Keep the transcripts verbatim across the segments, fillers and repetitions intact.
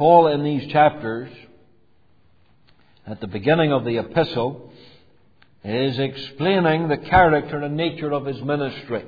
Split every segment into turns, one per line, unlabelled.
Paul in these chapters, at the beginning of the epistle, is explaining the character and nature of his ministry.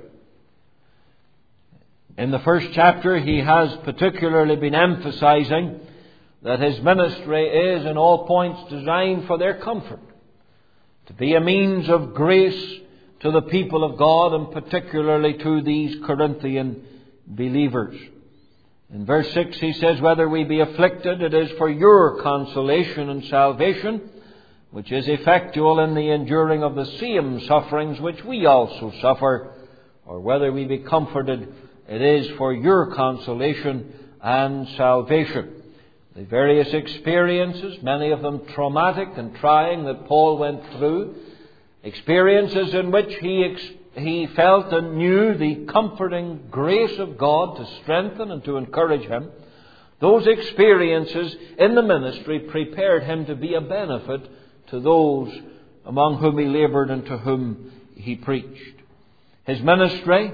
In the first chapter, he has particularly been emphasizing that his ministry is in all points designed for their comfort, to be a means of grace to the people of God, and particularly to these Corinthian believers. In verse six he says, "Whether we be afflicted, it is for your consolation and salvation, which is effectual in the enduring of the same sufferings which we also suffer. Or whether we be comforted, it is for your consolation and salvation." The various experiences, many of them traumatic and trying, that Paul went through, experiences in which he ex- he felt and knew the comforting grace of God to strengthen and to encourage him, those experiences in the ministry prepared him to be a benefit to those among whom he laboured and to whom he preached. His ministry,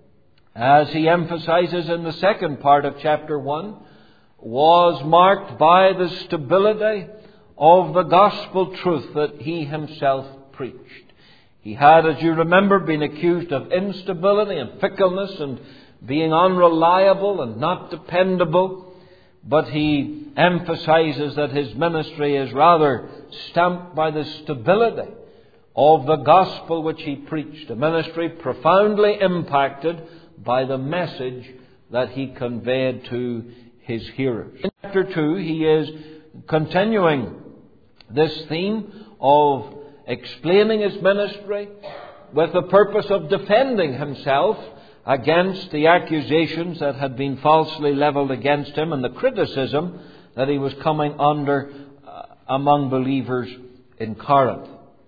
as he emphasizes in the second part of chapter one, was marked by the stability of the gospel truth that he himself preached. He had, as you remember, been accused of instability and fickleness and being unreliable and not dependable. But he emphasizes that his ministry is rather stamped by the stability of the gospel which he preached. A ministry profoundly impacted by the message that he conveyed to his hearers. In chapter two, he is continuing this theme of explaining his ministry with the purpose of defending himself against the accusations that had been falsely levelled against him and the criticism that he was coming under uh, among believers in Corinth.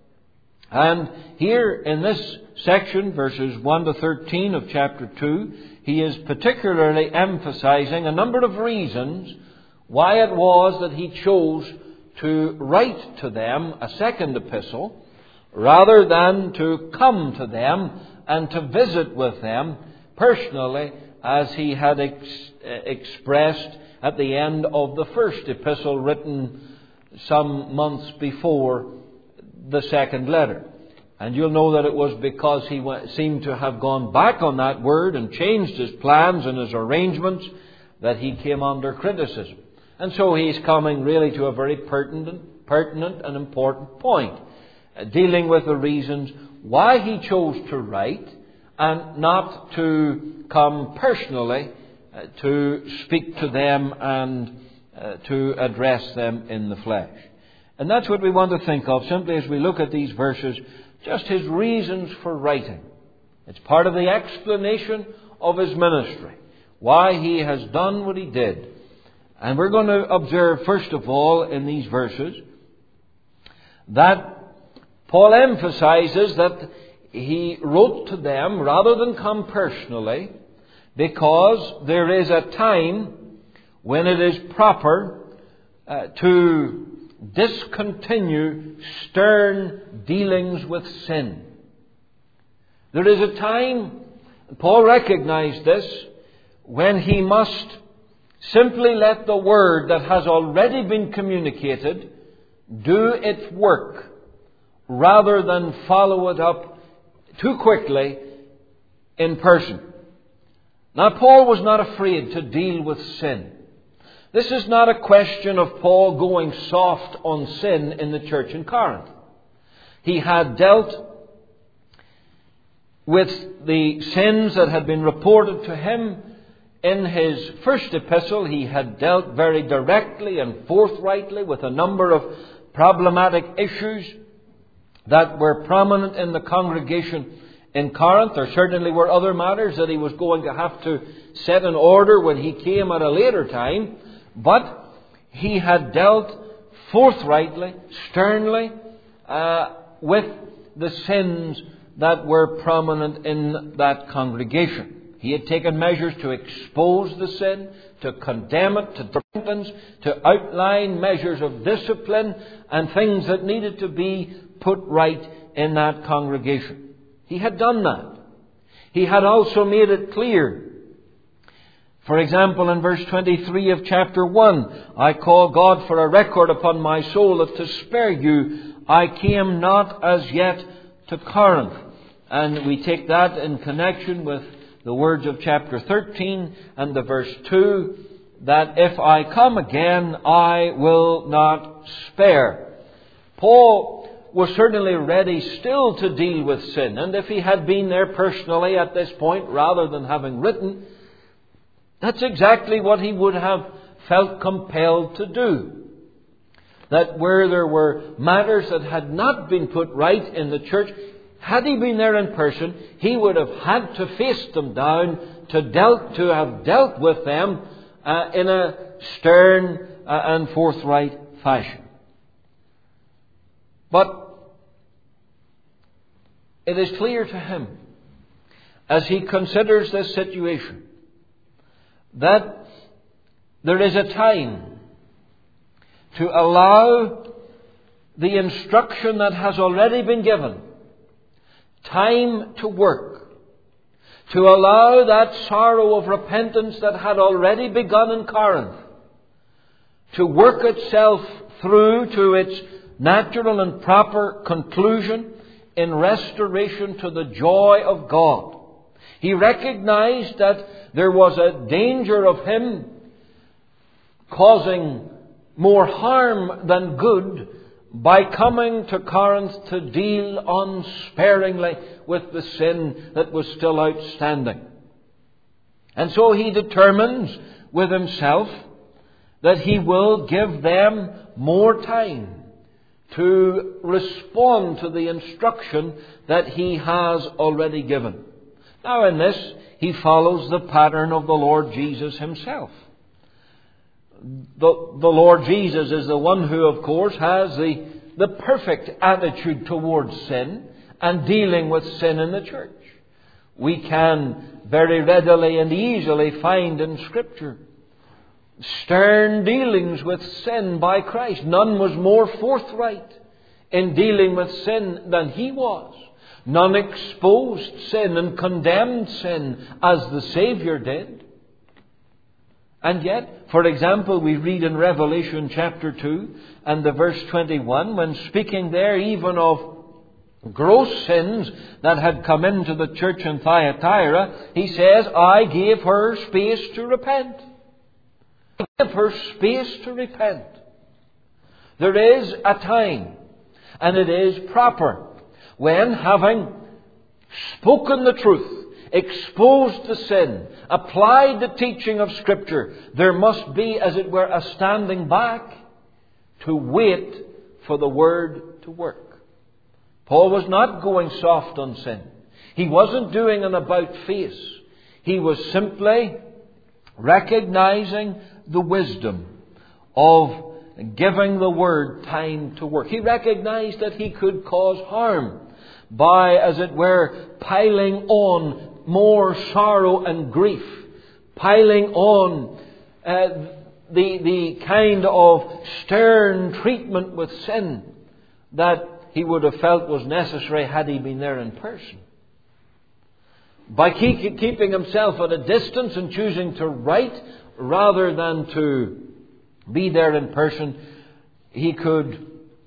And here in this section, verses one to thirteen of chapter two, he is particularly emphasizing a number of reasons why it was that he chose to write to them a second epistle rather than to come to them and to visit with them personally, as he had ex- expressed at the end of the first epistle written some months before the second letter. And you'll know that it was because he went, seemed to have gone back on that word and changed his plans and his arrangements that he came under criticism. And so he's coming really to a very pertinent, pertinent and important point, uh, dealing with the reasons why he chose to write and not to come personally uh, to speak to them and uh, to address them in the flesh. And that's what we want to think of simply as we look at these verses, just his reasons for writing. It's part of the explanation of his ministry, why he has done what he did. And we're going to observe, first of all, in these verses, that Paul emphasizes that he wrote to them rather than come personally, because there is a time when it is proper uh, to discontinue stern dealings with sin. There is a time, Paul recognized this, when he must simply let the word that has already been communicated do its work, rather than follow it up too quickly in person. Now, Paul was not afraid to deal with sin. This is not a question of Paul going soft on sin in the church in Corinth. He had dealt with the sins that had been reported to him in his first epistle. He had dealt very directly and forthrightly with a number of problematic issues that were prominent in the congregation in Corinth. There certainly were other matters that he was going to have to set in order when he came at a later time. But he had dealt forthrightly, sternly, uh, with the sins that were prominent in that congregation. He had taken measures to expose the sin, to condemn it, to repentance, to outline measures of discipline and things that needed to be put right in that congregation. He had done that. He had also made it clear For example, in verse twenty-three of chapter one, I call God for a record upon my soul that to spare you I came not as yet to Corinth. And we take that in connection with the words of chapter thirteen and the verse two, that if I come again, I will not spare. Paul was certainly ready still to deal with sin. And if he had been there personally at this point, rather than having written, that's exactly what he would have felt compelled to do. That where there were matters that had not been put right in the church, had he been there in person, he would have had to face them down, to dealt to have dealt with them uh, in a stern uh, and forthright fashion. But it is clear to him, as he considers this situation, that there is a time to allow the instruction that has already been given, time to work, to allow that sorrow of repentance that had already begun in Corinth to work itself through to its natural and proper conclusion in restoration to the joy of God. He recognized that there was a danger of him causing more harm than good by coming to Corinth to deal unsparingly with the sin that was still outstanding. And so he determines with himself that he will give them more time to respond to the instruction that he has already given. Now in this, he follows the pattern of the Lord Jesus himself. The, the Lord Jesus is the one who, of course, has the, the perfect attitude towards sin and dealing with sin in the church. We can very readily and easily find in Scripture stern dealings with sin by Christ. None was more forthright in dealing with sin than he was. None exposed sin and condemned sin as the Saviour did. And yet, for example, we read in Revelation chapter two and the verse twenty-one, when speaking there even of gross sins that had come into the church in Thyatira, he says, I gave her space to repent. I gave her space to repent. There is a time, and it is proper, when having spoken the truth, exposed the sin, applied the teaching of Scripture, there must be, as it were, a standing back to wait for the Word to work. Paul was not going soft on sin. He wasn't doing an about-face. He was simply recognizing the wisdom of giving the Word time to work. He recognized that he could cause harm by, as it were, piling on more sorrow and grief, piling on uh, the, the kind of stern treatment with sin that he would have felt was necessary had he been there in person. By keep, keeping himself at a distance and choosing to write rather than to be there in person, he could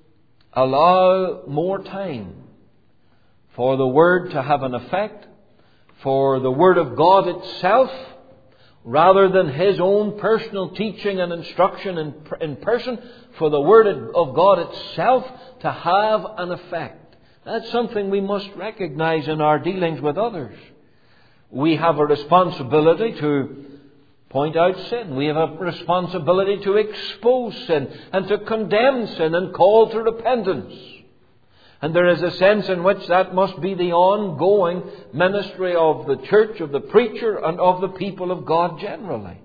allow more time for the Word to have an effect, for the Word of God itself, rather than his own personal teaching and instruction in, in person, for the Word of God itself to have an effect. That's something we must recognize in our dealings with others. We have a responsibility to point out sin. We have a responsibility to expose sin and to condemn sin and call to repentance. And there is a sense in which that must be the ongoing ministry of the church, of the preacher, and of the people of God generally.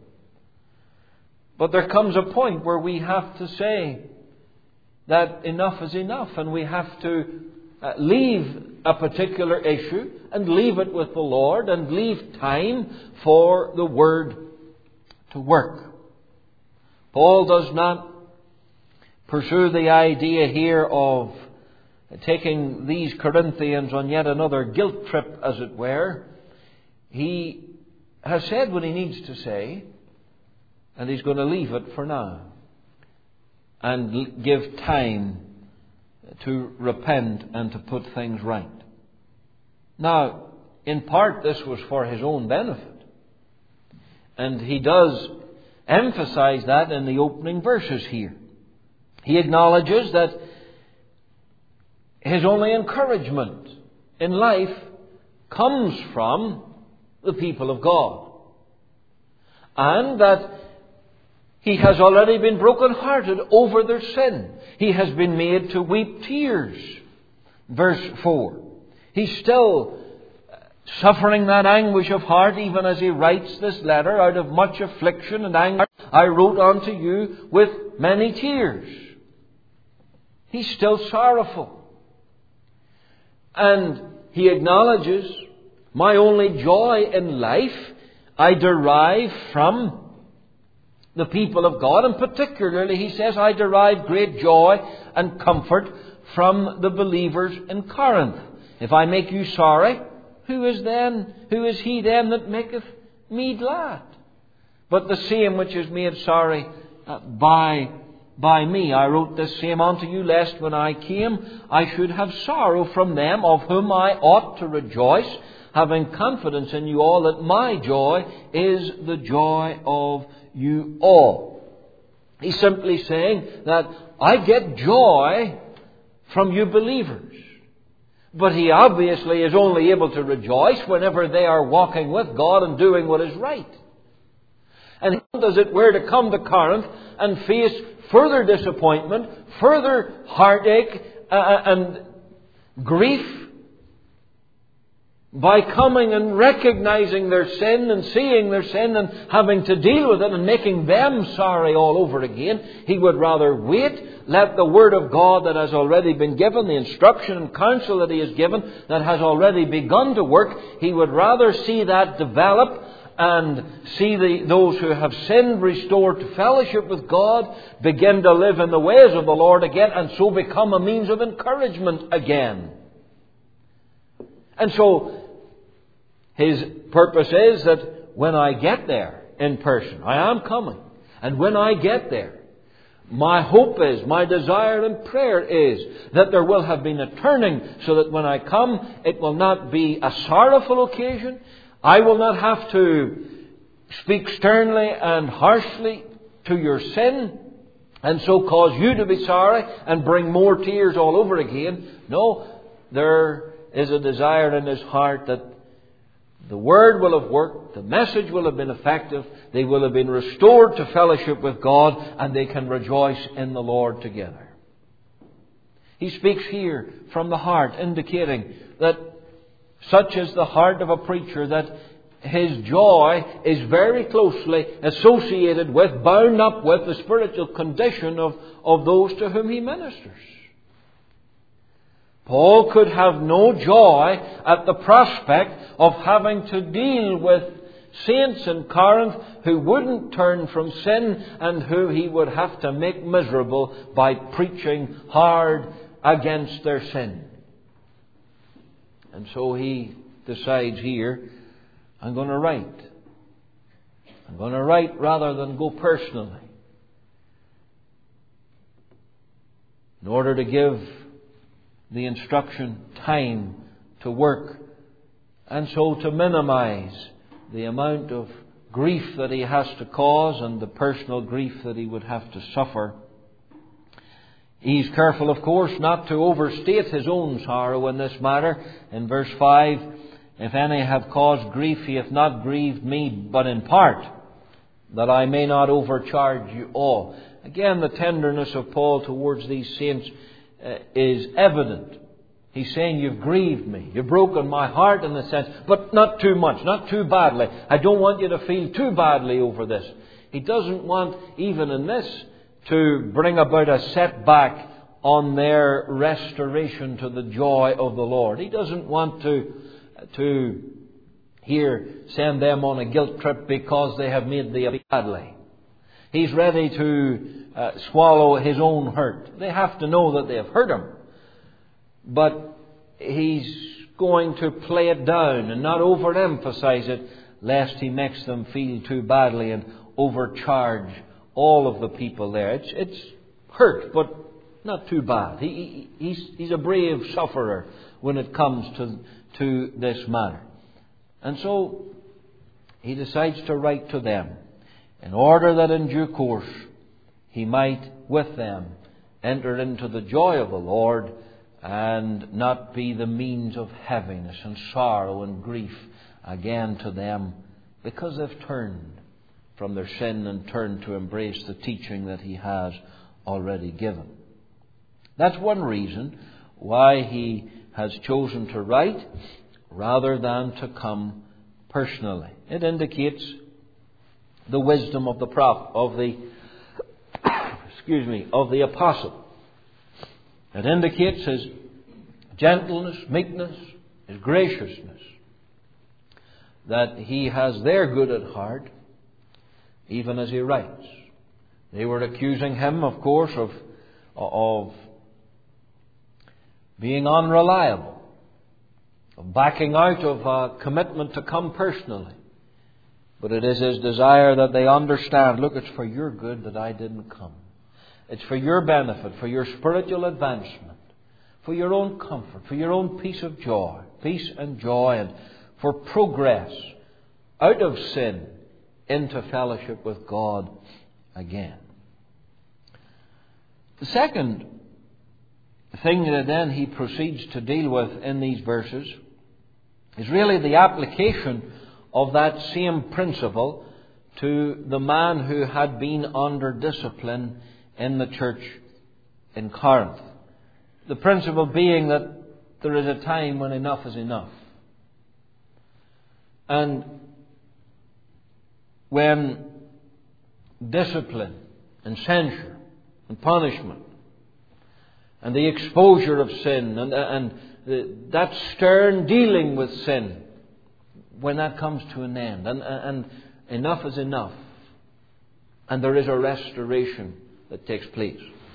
But there comes a point where we have to say that enough is enough, and we have to uh, leave a particular issue and leave it with the Lord and leave time for the Word to work. Paul does not pursue the idea here of taking these Corinthians on yet another guilt trip, as it were. He has said what he needs to say. And he's going to leave it for now and give time to repent and to put things right. Now, in part, this was for his own benefit. And he does emphasize that in the opening verses here. He acknowledges that his only encouragement in life comes from the people of God. And that he has already been broken-hearted over their sin. He has been made to weep tears. Verse four. He's still suffering that anguish of heart even as he writes this letter. Out of much affliction and anger I wrote unto you with many tears. He's still sorrowful. And he acknowledges, my only joy in life I derive from the people of God. And particularly, he says, I derive great joy and comfort from the believers in Corinth. If I make you sorry, who is then, who is he then that maketh me glad? But the same which is made sorry uh, by by me. I wrote this same unto you, lest when I came I should have sorrow from them, of whom I ought to rejoice, having confidence in you all that my joy is the joy of you all. He's simply saying that I get joy from you believers. But he obviously is only able to rejoice whenever they are walking with God and doing what is right. And as it were to come to Corinth and face further disappointment, further heartache uh, and grief by coming and recognizing their sin and seeing their sin and having to deal with it and making them sorry all over again. He would rather wait, let the Word of God that has already been given, the instruction and counsel that He has given, that has already begun to work, He would rather see that develop and see the, those who have sinned restored to fellowship with God, begin to live in the ways of the Lord again, and so become a means of encouragement again. And so his purpose is that when I get there in person, I am coming, and when I get there, my hope is, my desire and prayer is that there will have been a turning, so that when I come, it will not be a sorrowful occasion. I will not have to speak sternly and harshly to your sin and so cause you to be sorry and bring more tears all over again. No, there is a desire in his heart that the Word will have worked, the message will have been effective, they will have been restored to fellowship with God, and they can rejoice in the Lord together. He speaks here from the heart, indicating that such is the heart of a preacher, that his joy is very closely associated with, bound up with, the spiritual condition of, of those to whom he ministers. Paul could have no joy at the prospect of having to deal with saints in Corinth who wouldn't turn from sin and who he would have to make miserable by preaching hard against their sin. And so he decides here, I'm going to write. I'm going to write rather than go personally, in order to give the instruction time to work, and so to minimize the amount of grief that he has to cause and the personal grief that he would have to suffer. He's careful, of course, not to overstate his own sorrow in this matter. In verse five, if any have caused grief, he hath not grieved me, but in part, that I may not overcharge you all. Again, the tenderness of Paul towards these saints uh, is evident. He's saying, you've grieved me. You've broken my heart in a sense, but not too much, not too badly. I don't want you to feel too badly over this. He doesn't want, even in this, to bring about a setback on their restoration to the joy of the Lord. He doesn't want to, to here send them on a guilt trip because they have made the badly. He's ready to uh, swallow his own hurt. They have to know that they have hurt him. But he's going to play it down and not overemphasize it, lest he makes them feel too badly and overcharge all of the people there. It's, it's hurt, but not too bad. He, he, he's, he's a brave sufferer when it comes to, to this matter. And so he decides to write to them in order that in due course he might with them enter into the joy of the Lord and not be the means of heaviness and sorrow and grief again to them, because they've turned from their sin and turned to embrace the teaching that he has already given. That's one reason why he has chosen to write rather than to come personally. It indicates the wisdom of the prophet, of the excuse me, of the apostle. It indicates his gentleness, meekness, his graciousness, that he has their good at heart, even as he writes. They were accusing him, of course, of, of being unreliable, of backing out of a commitment to come personally. But it is his desire that they understand, look, it's for your good that I didn't come. It's for your benefit, for your spiritual advancement, for your own comfort, for your own peace of joy, peace and joy, and for progress out of sin into fellowship with God again. The second thing that then he proceeds to deal with in these verses is really the application of that same principle to the man who had been under discipline in the church in Corinth. The principle being that there is a time when enough is enough. And when discipline and censure and punishment and the exposure of sin and, and the, that stern dealing with sin, when that comes to an end and, and enough is enough and there is a restoration that takes place.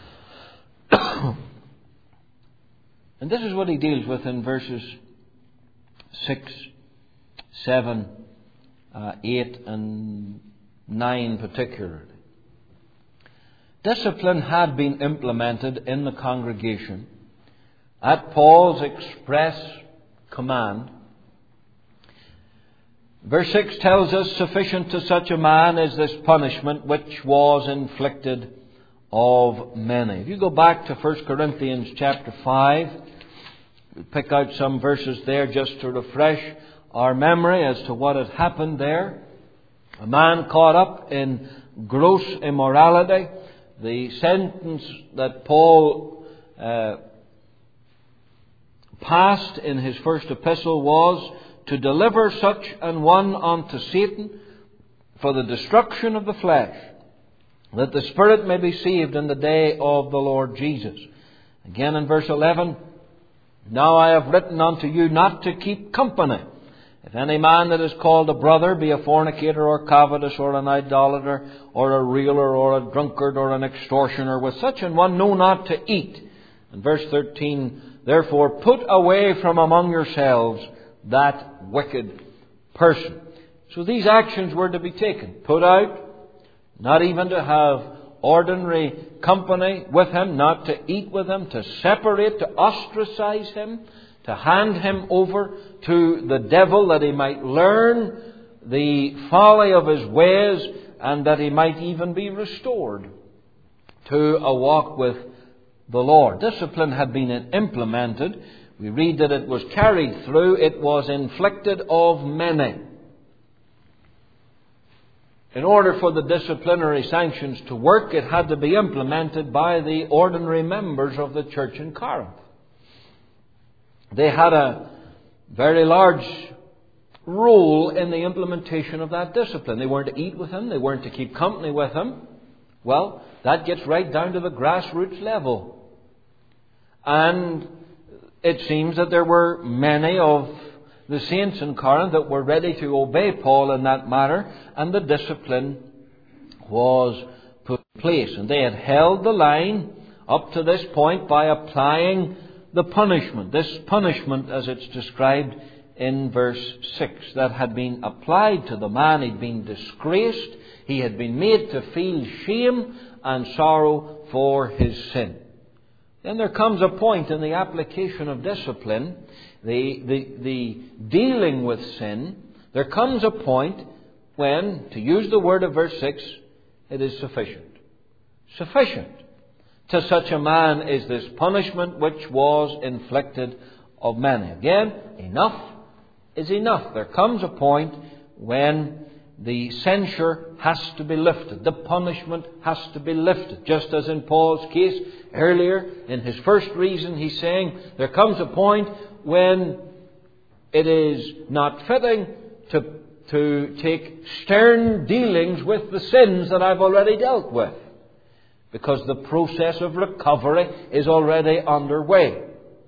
And this is what he deals with in verses six, seven, uh, eight and nine particularly. Discipline had been implemented in the congregation at Paul's express command. Verse six tells us, sufficient to such a man is this punishment which was inflicted of many. If you go back to First Corinthians chapter five, we'll pick out some verses there just to refresh our memory as to what had happened there. A man caught up in gross immorality. The sentence that Paul uh, passed in his first epistle was to deliver such an one unto Satan for the destruction of the flesh, that the spirit may be saved in the day of the Lord Jesus. Again in verse eleven, now I have written unto you not to keep company. If any man that is called a brother be a fornicator or covetous or an idolater or a railer or a drunkard or an extortioner, with such an one know not to eat. And verse thirteen, therefore put away from among yourselves that wicked person. So these actions were to be taken. Put out, not even to have ordinary company with him, not to eat with him, to separate, to ostracize him, to hand him over to the devil that he might learn the folly of his ways and that he might even be restored to a walk with the Lord. Discipline had been implemented. We read that it was carried through. It was inflicted of many. In order for the disciplinary sanctions to work, it had to be implemented by the ordinary members of the church in Corinth. They had a very large role in the implementation of that discipline. They weren't to eat with him. They weren't to keep company with him. Well, that gets right down to the grassroots level. And it seems that there were many of the saints in Corinth that were ready to obey Paul in that matter, and the discipline was put in place. And they had held the line up to this point by applying the punishment. This punishment, as it's described in verse six that had been applied to the man. He'd been disgraced. He had been made to feel shame and sorrow for his sin. Then there comes a point in the application of discipline, the, the, the dealing with sin. There comes a point when, to use the word of verse six, it is sufficient. Sufficient. To such a man is this punishment which was inflicted of many. Again, enough is enough. There comes a point when the censure has to be lifted. The punishment has to be lifted. Just as in Paul's case earlier, in his first reason, he's saying there comes a point when it is not fitting to, to take stern dealings with the sins that I've already dealt with, because the process of recovery is already underway.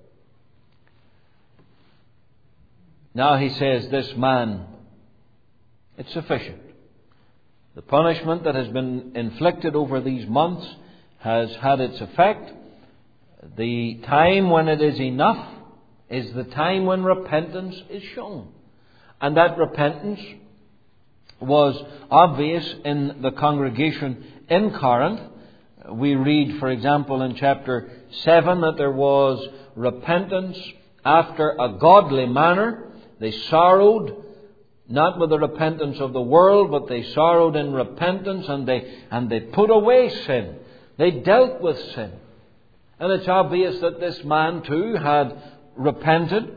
Now he says, this man, it's sufficient. The punishment that has been inflicted over these months has had its effect. The time when it is enough is the time when repentance is shown. And that repentance was obvious in the congregation in Corinth. We read, for example, in chapter seven that there was repentance after a godly manner. They sorrowed, not with the repentance of the world, but they sorrowed in repentance, and they and they put away sin. They dealt with sin. And it's obvious that this man too had repented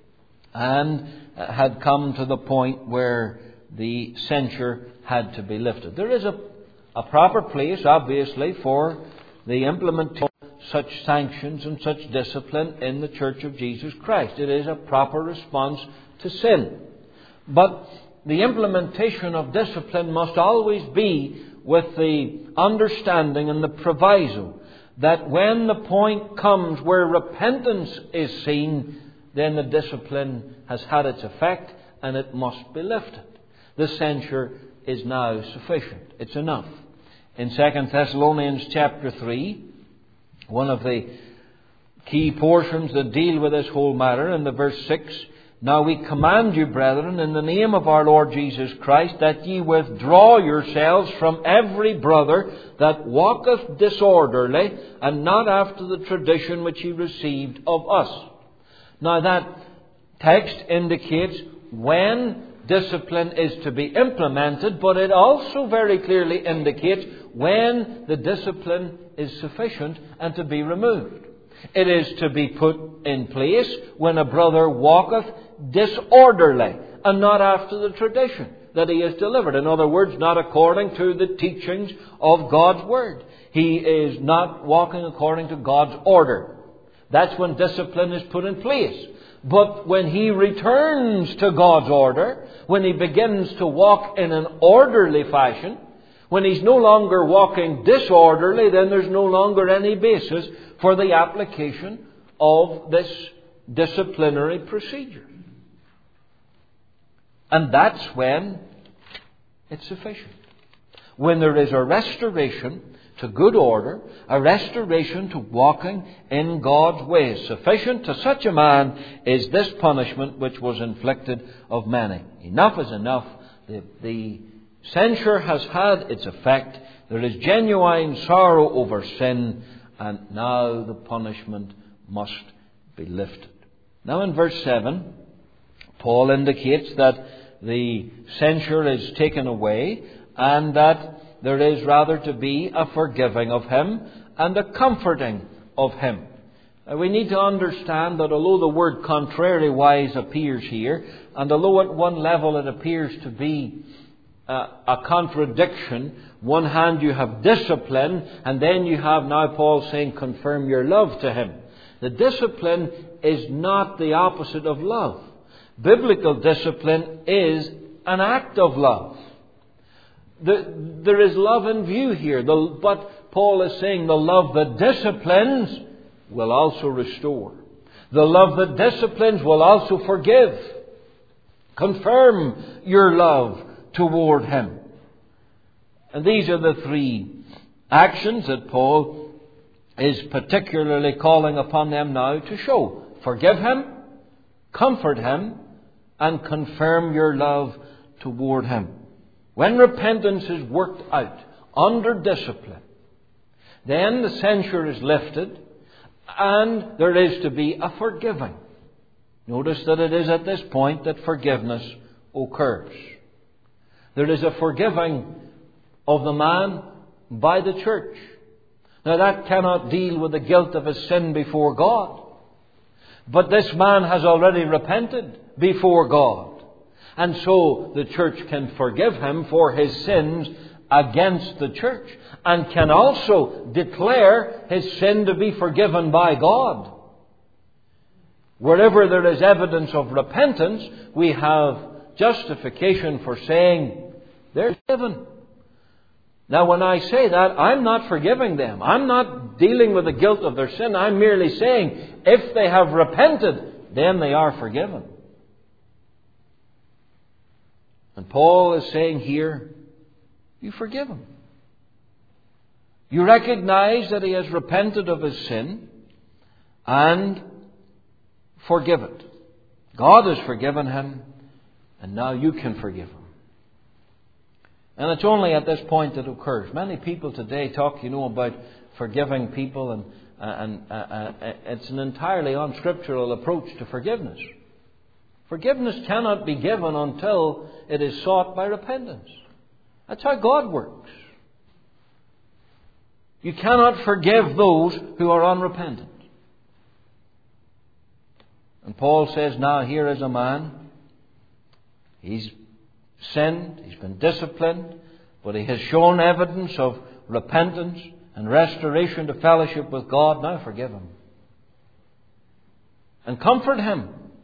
and had come to the point where the censure had to be lifted. There is a, a proper place, obviously, for the implementation of such sanctions and such discipline in the Church of Jesus Christ. It is a proper response to sin. But the implementation of discipline must always be with the understanding and the proviso that when the point comes where repentance is seen, then the discipline has had its effect and it must be lifted. The censure is now sufficient. It's enough. In Second Thessalonians chapter three, one of the key portions that deal with this whole matter, in the verse six, now we command you, brethren, in the name of our Lord Jesus Christ, that ye withdraw yourselves from every brother that walketh disorderly, and not after the tradition which he received of us. Now that text indicates when discipline is to be implemented, but it also very clearly indicates when the discipline is sufficient and to be removed. It is to be put in place when a brother walketh disorderly and not after the tradition that he has delivered. In other words, not according to the teachings of God's Word. He is not walking according to God's order. That's when discipline is put in place. But when he returns to God's order, when he begins to walk in an orderly fashion, when he's no longer walking disorderly, then there's no longer any basis for the application of this disciplinary procedure. And that's when it's sufficient. When there is a restoration to good order, a restoration to walking in God's ways. Sufficient to such a man is this punishment which was inflicted of many. Enough is enough. The, the censure has had its effect. There is genuine sorrow over sin, and now the punishment must be lifted. Now in verse seven, Paul indicates that the censure is taken away, and that there is rather to be a forgiving of him and a comforting of him. Uh, we need to understand that although the word contrariwise appears here, and although at one level it appears to be uh, a contradiction, one hand you have discipline, and then you have now Paul saying confirm your love to him. The discipline is not the opposite of love. Biblical discipline is an act of love. The, there is love in view here. The, but Paul is saying the love that disciplines will also restore. The love that disciplines will also forgive. Confirm your love toward him. And these are the three actions that Paul is particularly calling upon them now to show. Forgive him, comfort him, and confirm your love toward Him. When repentance is worked out under discipline, then the censure is lifted and there is to be a forgiving. Notice that it is at this point that forgiveness occurs. There is a forgiving of the man by the church. Now that cannot deal with the guilt of his sin before God. But this man has already repented before God. And so the church can forgive him for his sins against the church, and can also declare his sin to be forgiven by God. Wherever there is evidence of repentance, we have justification for saying they're forgiven. Now, when I say that, I'm not forgiving them. I'm not dealing with the guilt of their sin. I'm merely saying if they have repented, then they are forgiven. And Paul is saying here, you forgive him. You recognize that he has repented of his sin and forgive it. God has forgiven him, and now you can forgive him. And it's only at this point that it occurs. Many people today talk, you know, about forgiving people, and, and uh, uh, it's an entirely unscriptural approach to forgiveness. Forgiveness cannot be given until it is sought by repentance. That's how God works. You cannot forgive those who are unrepentant. And Paul says, now here is a man. He's sinned, he's been disciplined, but he has shown evidence of repentance and restoration to fellowship with God. Now forgive him. And comfort him.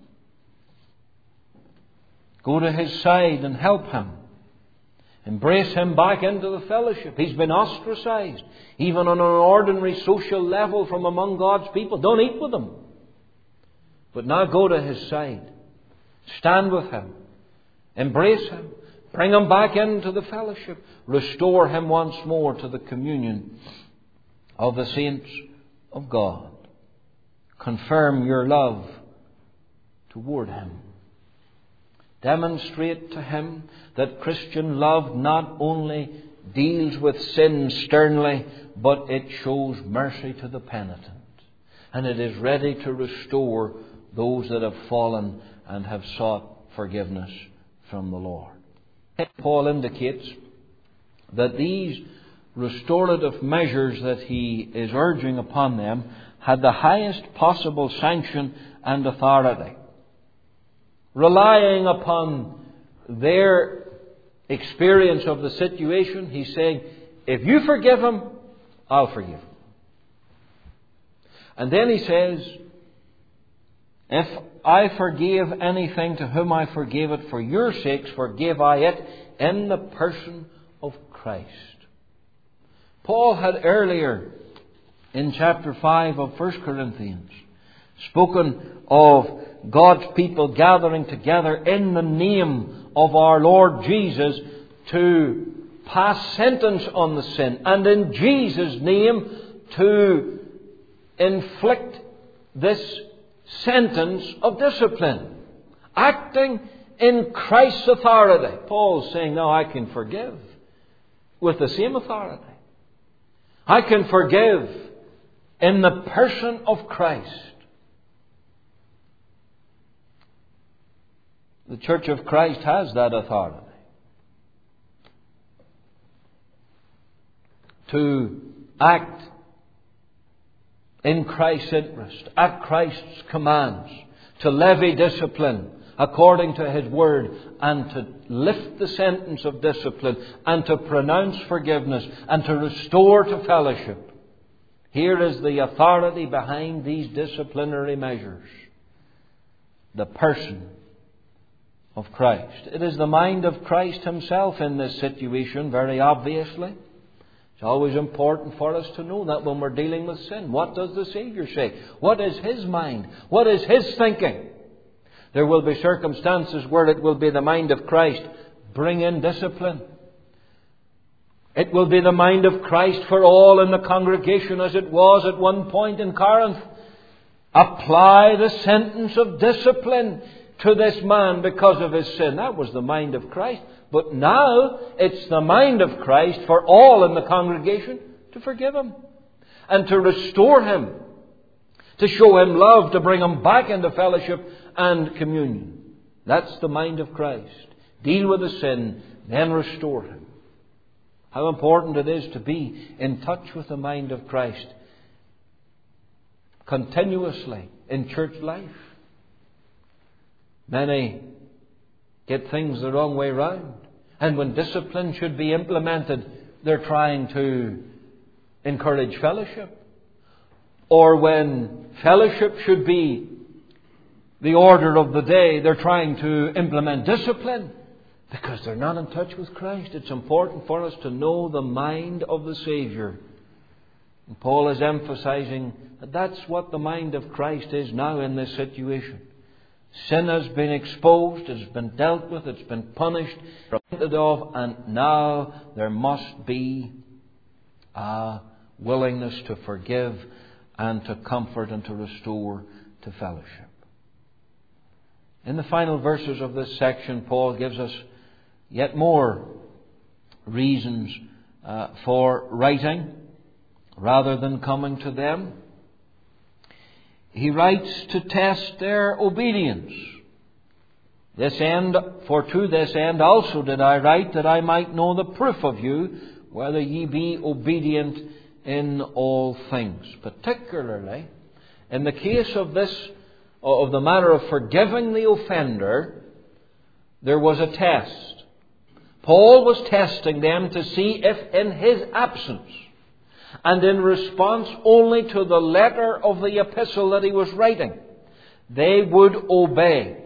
Go to his side and help him. Embrace him back into the fellowship. He's been ostracized, even on an ordinary social level from among God's people. Don't eat with him. But now go to his side. Stand with him. Embrace him. Bring him back into the fellowship. Restore him once more to the communion of the saints of God. Confirm your love toward him. Demonstrate to him that Christian love not only deals with sin sternly, but it shows mercy to the penitent. And it is ready to restore those that have fallen and have sought forgiveness from the Lord. Paul indicates that these restorative measures that he is urging upon them had the highest possible sanction and authority. Relying upon their experience of the situation, he's saying, if you forgive him, I'll forgive him. And then he says, if I forgave anything to whom I forgave it for your sakes, forgave I it in the person of Christ. Paul had earlier in chapter five of First Corinthians spoken of God's people gathering together in the name of our Lord Jesus to pass sentence on the sin, and in Jesus' name to inflict this sentence of discipline, acting in Christ's authority. Paul's saying, no, I can forgive with the same authority. I can forgive in the person of Christ. The Church of Christ has that authority to act in Christ's interest, at Christ's commands, to levy discipline according to His Word, and to lift the sentence of discipline, and to pronounce forgiveness, and to restore to fellowship. Here is the authority behind these disciplinary measures: the person of Christ. It is the mind of Christ Himself in this situation, very obviously. It's always important for us to know that when we're dealing with sin. What does the Saviour say? What is His mind? What is His thinking? There will be circumstances where it will be the mind of Christ. Bring in discipline. It will be the mind of Christ for all in the congregation, as it was at one point in Corinth. Apply the sentence of discipline to this man because of his sin. That was the mind of Christ. But now it's the mind of Christ for all in the congregation to forgive him and to restore him, to show him love, to bring him back into fellowship and communion. That's the mind of Christ. Deal with the sin, then restore him. How important it is to be in touch with the mind of Christ continuously in church life. Many get things the wrong way round. And when discipline should be implemented, they're trying to encourage fellowship. Or when fellowship should be the order of the day, they're trying to implement discipline because they're not in touch with Christ. It's important for us to know the mind of the Saviour. And Paul is emphasizing that that's what the mind of Christ is now in this situation. Sin has been exposed, it's been dealt with, it's been punished, repented of, and now there must be a willingness to forgive and to comfort and to restore to fellowship. In the final verses of this section, Paul gives us yet more reasons uh, for writing rather than coming to them. He writes to test their obedience. This end, for to this end also did I write, that I might know the proof of you, whether ye be obedient in all things. Particularly in the case of this, of the matter of forgiving the offender, there was a test. Paul was testing them to see if in his absence, and in response only to the letter of the epistle that he was writing, they would obey.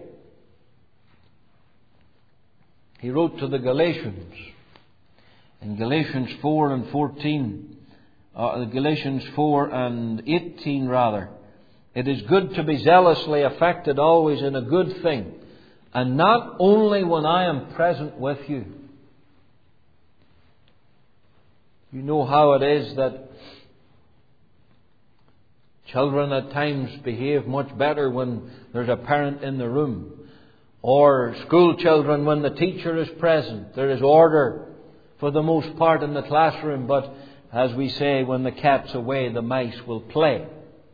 He wrote to the Galatians in Galatians four and fourteen, uh, Galatians four and eighteen rather. It is good to be zealously affected always in a good thing, and not only when I am present with you. You know how it is that children at times behave much better when there's a parent in the room. Or school children when the teacher is present. There is order for the most part in the classroom, but as we say, when the cat's away, the mice will play.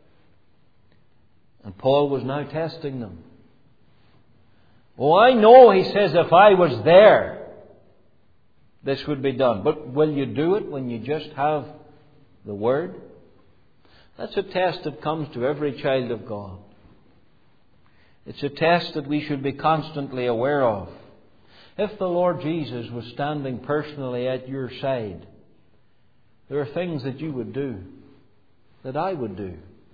And Paul was now testing them. Oh, I know, he says, if I was there, this would be done. But will you do it when you just have the Word? That's a test that comes to every child of God. It's a test that we should be constantly aware of. If the Lord Jesus was standing personally at your side, there are things that you would do, that I would do,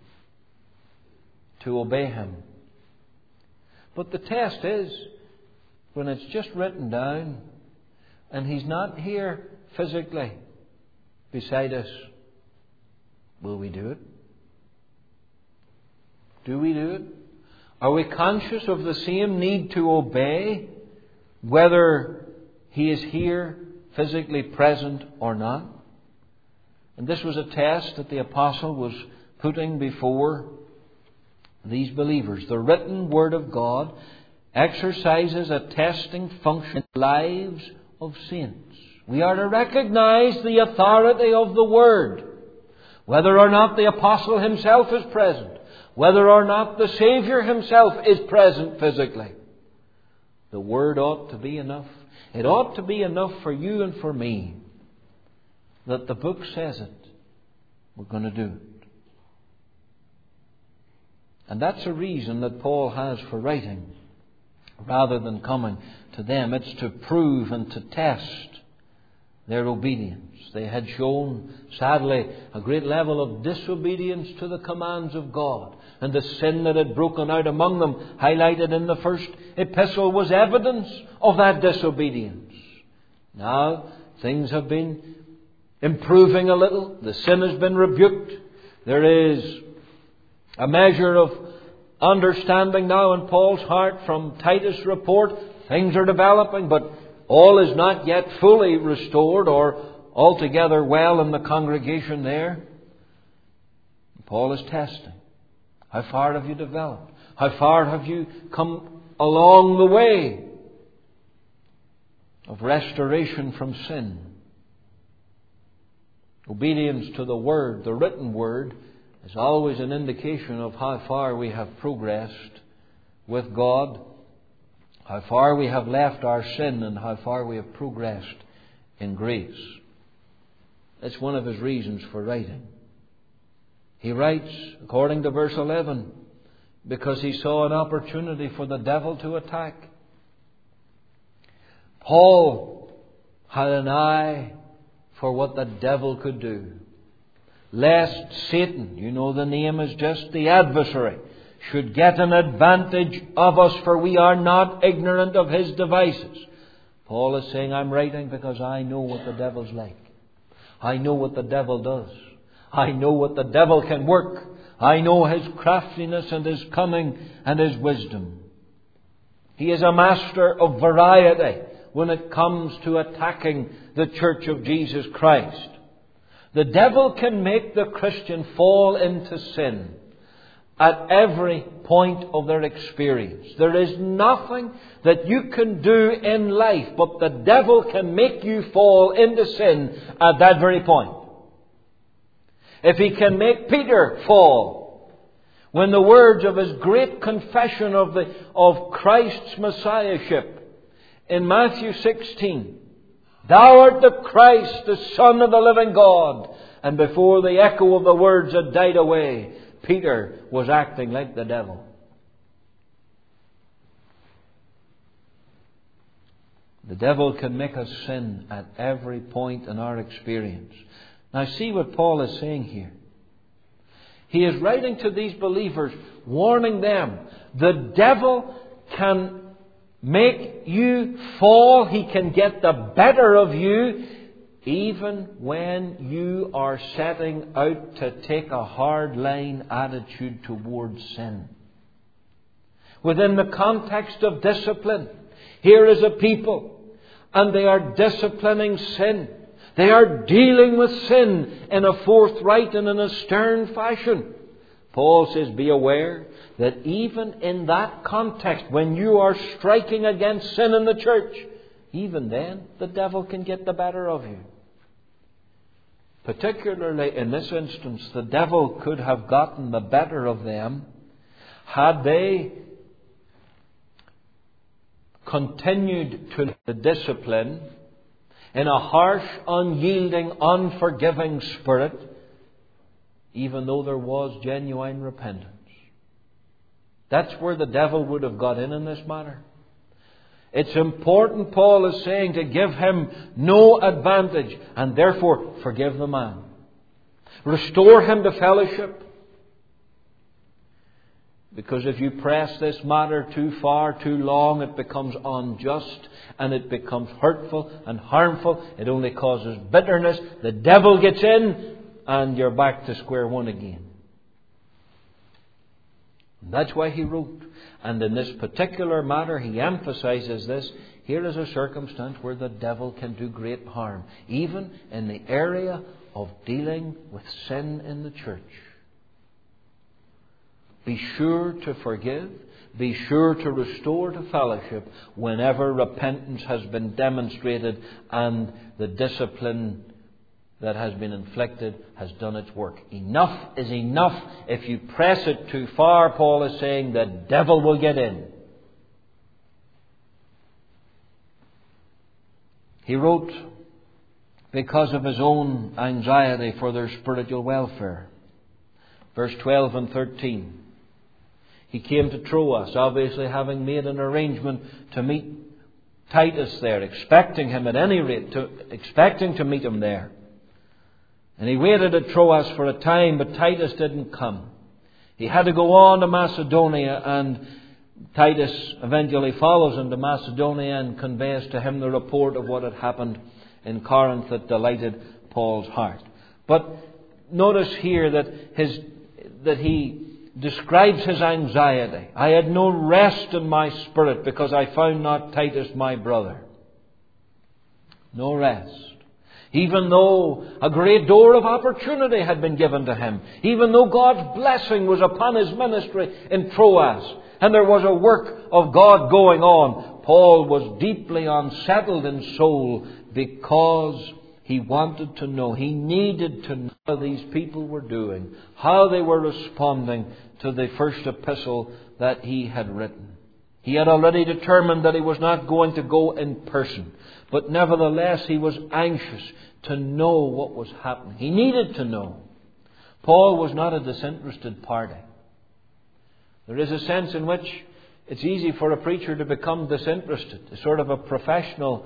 to obey Him. But the test is, when it's just written down, and He's not here physically beside us, will we do it? Do we do it? Are we conscious of the same need to obey, whether He is here physically present or not? And this was a test that the apostle was putting before these believers. The written Word of God exercises a testing function in the lives of saints. We are to recognize the authority of the Word, whether or not the apostle himself is present, whether or not the Saviour Himself is present physically. The Word ought to be enough. It ought to be enough for you and for me that the book says it. We're going to do it. And that's a reason that Paul has for writing rather than coming to them. It's to prove and to test their obedience. They had shown, sadly, a great level of disobedience to the commands of God. And the sin that had broken out among them, highlighted in the first epistle, was evidence of that disobedience. Now, things have been improving a little. The sin has been rebuked. There is a measure of understanding now in Paul's heart from Titus' report. Things are developing, but all is not yet fully restored or altogether well in the congregation there. Paul is testing. How far have you developed? How far have you come along the way of restoration from sin. Obedience to the Word, the written Word, is always an indication of how far we have progressed with God, how far we have left our sin, and how far we have progressed in grace. That's one of his reasons for writing. He writes, according to verse eleven, because he saw an opportunity for the devil to attack. Paul had an eye for what the devil could do. Lest Satan, you know the name is just the adversary, should get an advantage of us, for we are not ignorant of his devices. Paul is saying, I'm writing because I know what the devil's like. I know what the devil does. I know what the devil can work. I know his craftiness and his cunning and his wisdom. He is a master of variety when it comes to attacking the Church of Jesus Christ. The devil can make the Christian fall into sin at every point of their experience. There is nothing that you can do in life, but the devil can make you fall into sin at that very point. If he can make Peter fall, when the words of his great confession of the of Christ's Messiahship in Matthew sixteen, Thou art the Christ, the Son of the living God. And before the echo of the words had died away, Peter was acting like the devil. The devil can make us sin at every point in our experience. Now see what Paul is saying here. He is writing to these believers, warning them, the devil can make you fall. He can get the better of you even when you are setting out to take a hard line attitude towards sin. Within the context of discipline, here is a people and they are disciplining sin. They are dealing with sin in a forthright and in a stern fashion. Paul says, be aware that even in that context, when you are striking against sin in the church, even then the devil can get the better of you. Particularly in this instance, the devil could have gotten the better of them had they continued to the discipline in a harsh, unyielding, unforgiving spirit, even though there was genuine repentance. That's where the devil would have got in in this matter. It's important, Paul is saying, to give him no advantage and therefore forgive the man. Restore him to fellowship. Because if you press this matter too far, too long, it becomes unjust and it becomes hurtful and harmful. It only causes bitterness. The devil gets in and you're back to square one again. And that's why he wrote. And in this particular matter, he emphasizes this. Here is a circumstance where the devil can do great harm, even in the area of dealing with sin in the church. Be sure to forgive. Be sure to restore to fellowship whenever repentance has been demonstrated and the discipline that has been inflicted has done its work. Enough is enough. If you press it too far, Paul is saying, the devil will get in. He wrote because of his own anxiety for their spiritual welfare. Verse twelve and thirteen. He came to Troas, obviously having made an arrangement to meet Titus there, expecting him at any rate, to, expecting to meet him there. And he waited at Troas for a time, but Titus didn't come. He had to go on to Macedonia, and Titus eventually follows him to Macedonia and conveys to him the report of what had happened in Corinth that delighted Paul's heart. But notice here that his that he describes his anxiety. I had no rest in my spirit because I found not Titus my brother. No rest. Even though a great door of opportunity had been given to him. Even though God's blessing was upon his ministry in Troas. and there was a work of God going on. Paul was deeply unsettled in soul because he wanted to know, he needed to know how these people were doing, how they were responding to the first epistle that he had written. He had already determined that he was not going to go in person, but nevertheless he was anxious to know what was happening. He needed to know. Paul was not a disinterested party. There is a sense in which it's easy for a preacher to become disinterested, a sort of a professional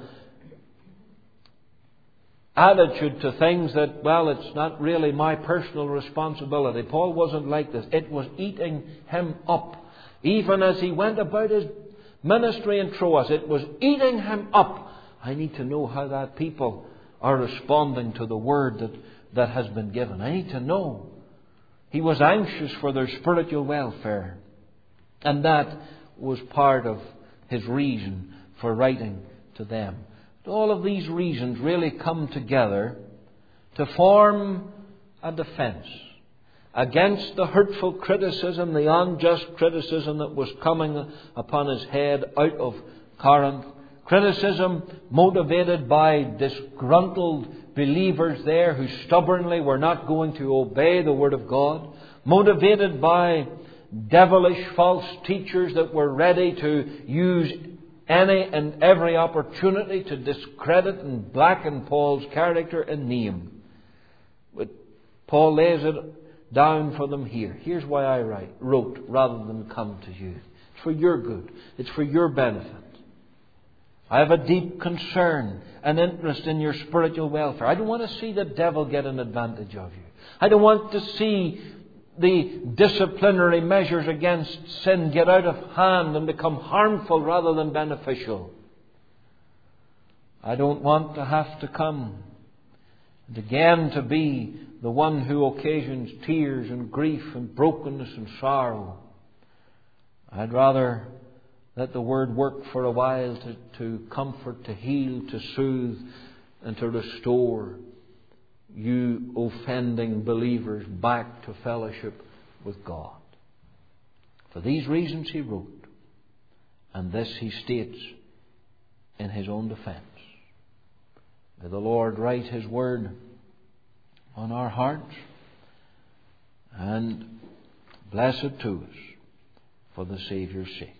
attitude to things that, well, it's not really my personal responsibility. Paul wasn't like this. It was eating him up. Even as he went about his ministry in Troas, it was eating him up. I need to know how that people are responding to the word that, that has been given. I need to know. He was anxious for their spiritual welfare. And that was part of his reason for writing to them. All of these reasons really come together to form a defense against the hurtful criticism, the unjust criticism that was coming upon his head out of Corinth. Criticism motivated by disgruntled believers there who stubbornly were not going to obey the Word of God. Motivated by devilish false teachers that were ready to use any and every opportunity to discredit and blacken Paul's character and name. But Paul lays it down for them here. Here's why I write, wrote rather than come to you. It's for your good. It's for your benefit. I have a deep concern and interest in your spiritual welfare. I don't want to see the devil get an advantage of you. I don't want to see the disciplinary measures against sin get out of hand and become harmful rather than beneficial. I don't want to have to come and again to be the one who occasions tears and grief and brokenness and sorrow. I'd rather let the Word work for a while to, to comfort, to heal, to soothe and to restore you offending believers back to fellowship with God. For these reasons he wrote, and this he states in his own defense. May the Lord write his word on our hearts and bless it to us for the Saviour's sake.